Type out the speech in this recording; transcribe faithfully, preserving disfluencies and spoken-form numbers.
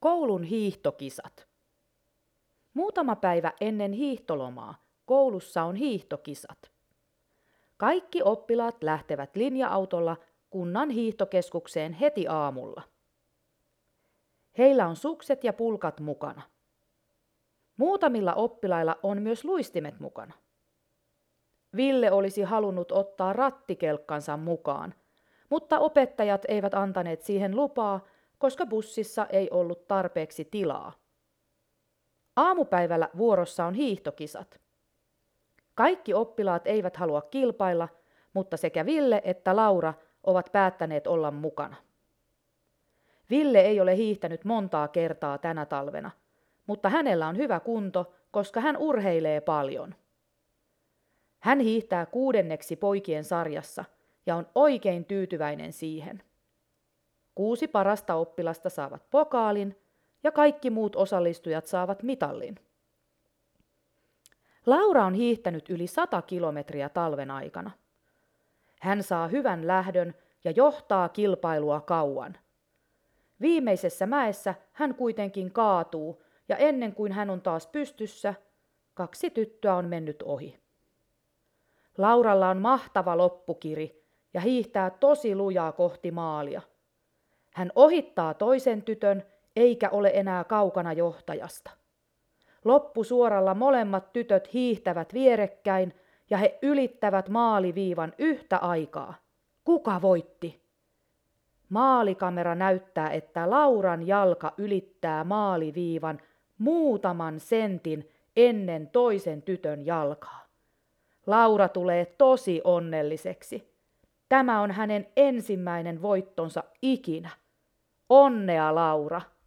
Koulun hiihtokisat. Muutama päivä ennen hiihtolomaa koulussa on hiihtokisat. Kaikki oppilaat lähtevät linja-autolla kunnan hiihtokeskukseen heti aamulla. Heillä on sukset ja pulkat mukana. Muutamilla oppilailla on myös luistimet mukana. Ville olisi halunnut ottaa rattikelkkansa mukaan, mutta opettajat eivät antaneet siihen lupaa, koska bussissa ei ollut tarpeeksi tilaa. Aamupäivällä vuorossa on hiihtokisat. Kaikki oppilaat eivät halua kilpailla, mutta sekä Ville että Laura ovat päättäneet olla mukana. Ville ei ole hiihtänyt montaa kertaa tänä talvena, mutta hänellä on hyvä kunto, koska hän urheilee paljon. Hän hiihtää kuudenneksi poikien sarjassa ja on oikein tyytyväinen siihen. Kuusi parasta oppilasta saavat pokaalin ja kaikki muut osallistujat saavat mitallin. Laura on hiihtänyt yli sata kilometriä talven aikana. Hän saa hyvän lähdön ja johtaa kilpailua kauan. Viimeisessä mäessä hän kuitenkin kaatuu ja ennen kuin hän on taas pystyssä, kaksi tyttöä on mennyt ohi. Lauralla on mahtava loppukiri ja hiihtää tosi lujaa kohti maalia. Hän ohittaa toisen tytön eikä ole enää kaukana johtajasta. Loppusuoralla molemmat tytöt hiihtävät vierekkäin ja he ylittävät maaliviivan yhtä aikaa. Kuka voitti? Maalikamera näyttää, että Lauran jalka ylittää maaliviivan muutaman sentin ennen toisen tytön jalkaa. Laura tulee tosi onnelliseksi. Tämä on hänen ensimmäinen voittonsa ikinä. Onnea, Laura!